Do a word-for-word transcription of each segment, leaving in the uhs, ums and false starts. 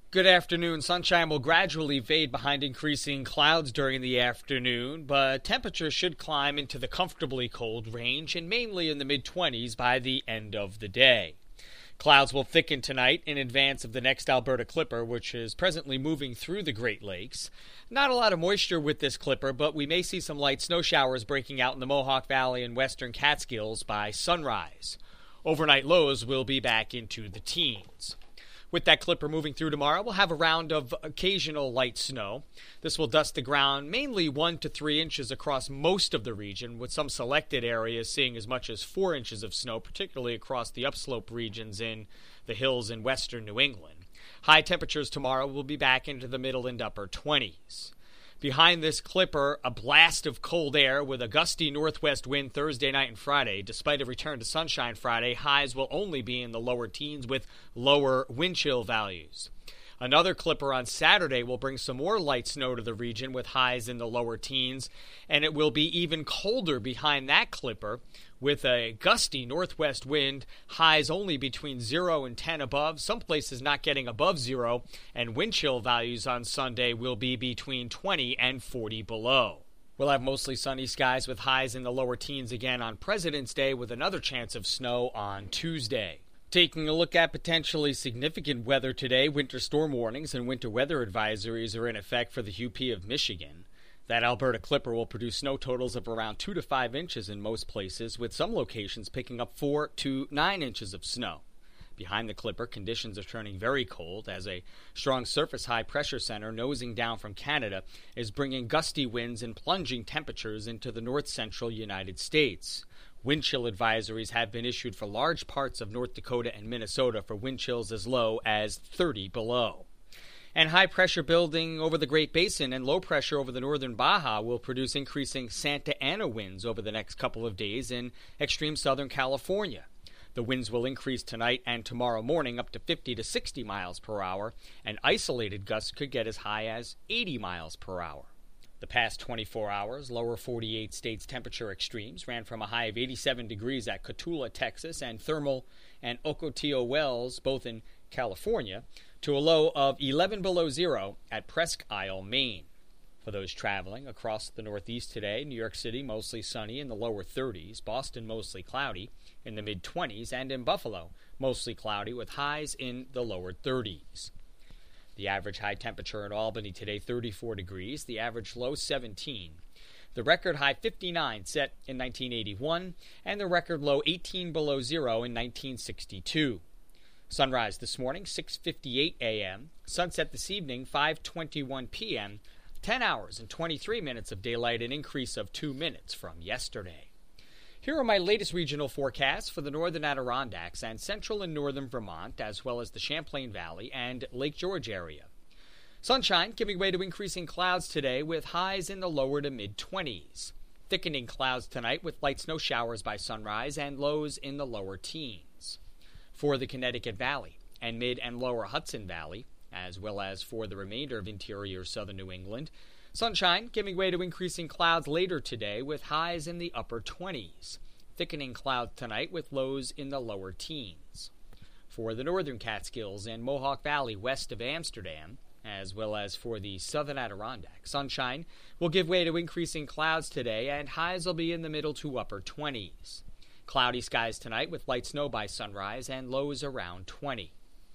Good afternoon. Sunshine will gradually fade behind increasing clouds during the afternoon, but temperatures should climb into the comfortably cold range and mainly in the mid-twenties by the end of the day. Clouds will thicken tonight in advance of the next Alberta Clipper, which is presently moving through the Great Lakes. Not a lot of moisture with this Clipper, but we may see some light snow showers breaking out in the Mohawk Valley and western Catskills by sunrise. Overnight lows will be back into the teens. With that Clipper moving through tomorrow, we'll have a round of occasional light snow. This will dust the ground mainly one to three inches across most of the region, with some selected areas seeing as much as four inches of snow, particularly across the upslope regions in the hills in western New England. High temperatures tomorrow will be back into the middle and upper twenties. Behind this Clipper, a blast of cold air with a gusty northwest wind Thursday night and Friday. Despite a return to sunshine Friday, highs will only be in the lower teens with lower wind chill values. Another Clipper on Saturday will bring some more light snow to the region with highs in the lower teens, and it will be even colder behind that Clipper with a gusty northwest wind, highs only between zero and ten above, some places not getting above zero, and wind chill values on Sunday will be between twenty and forty below. We'll have mostly sunny skies with highs in the lower teens again on President's Day with another chance of snow on Tuesday. Taking a look at potentially significant weather today, winter storm warnings and winter weather advisories are in effect for the U P of Michigan. That Alberta Clipper will produce snow totals of around two to five inches in most places, with some locations picking up four to nine inches of snow. Behind the Clipper, conditions are turning very cold as a strong surface high-pressure center nosing down from Canada is bringing gusty winds and plunging temperatures into the north-central United States. Wind chill advisories have been issued for large parts of North Dakota and Minnesota for wind chills as low as thirty below. And high pressure building over the Great Basin and low pressure over the northern Baja will produce increasing Santa Ana winds over the next couple of days in extreme southern California. The winds will increase tonight and tomorrow morning up to fifty to sixty miles per hour, and isolated gusts could get as high as eighty miles per hour. The past twenty-four hours, lower forty-eight states temperature extremes ran from a high of eighty-seven degrees at Cotulla, Texas, and Thermal and Ocotillo Wells, both in California, to a low of eleven below zero at Presque Isle, Maine. For those traveling across the Northeast today, New York City mostly sunny in the lower thirties, Boston mostly cloudy in the mid-twenties, and in Buffalo mostly cloudy with highs in the lower thirties. The average high temperature in Albany today, thirty-four degrees, the average low, seventeen. The record high, fifty-nine, set in nineteen eighty-one, and the record low, eighteen below zero in nineteen sixty-two. Sunrise this morning, six fifty-eight a.m. Sunset this evening, five twenty-one p.m. ten hours and twenty-three minutes of daylight, an increase of two minutes from yesterday. Here are my latest regional forecasts for the northern Adirondacks and central and northern Vermont, as well as the Champlain Valley and Lake George area. Sunshine giving way to increasing clouds today with highs in the lower to mid-twenties. Thickening clouds tonight with light snow showers by sunrise and lows in the lower teens. For the Connecticut Valley and mid and lower Hudson Valley, as well as for the remainder of interior southern New England, sunshine giving way to increasing clouds later today with highs in the upper twenties. Thickening clouds tonight with lows in the lower teens. For the northern Catskills and Mohawk Valley west of Amsterdam, as well as for the southern Adirondack, sunshine will give way to increasing clouds today and highs will be in the middle to upper twenties. Cloudy skies tonight with light snow by sunrise and lows around twenty.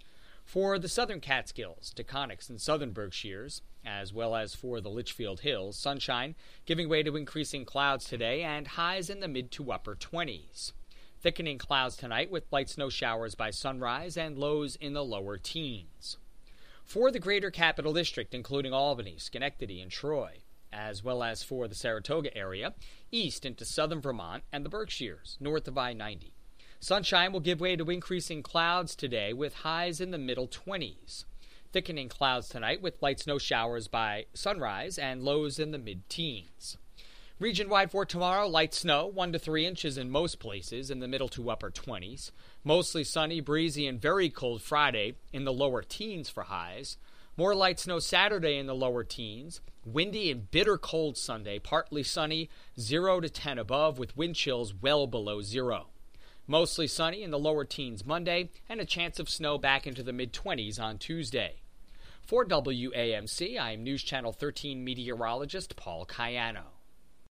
For the southern Catskills, Taconics, and southern Berkshires, as well as for the Litchfield Hills, sunshine giving way to increasing clouds today and highs in the mid to upper twenties. Thickening clouds tonight with light snow showers by sunrise and lows in the lower teens. For the greater Capital District, including Albany, Schenectady, and Troy, as well as for the Saratoga area, east into southern Vermont and the Berkshires, north of I ninety. Sunshine will give way to increasing clouds today with highs in the middle twenties. Thickening clouds tonight with light snow showers by sunrise and lows in the mid-teens. Region-wide for tomorrow, light snow, one to three inches in most places in the middle to upper twenties. Mostly sunny, breezy, and very cold Friday in the lower teens for highs. More light snow Saturday in the lower teens. Windy and bitter cold Sunday, partly sunny, zero to ten above with wind chills well below zero. Mostly sunny in the lower teens Monday, and a chance of snow back into the mid-twenties on Tuesday. For W A M C, I am News Channel thirteen meteorologist Paul Cayano.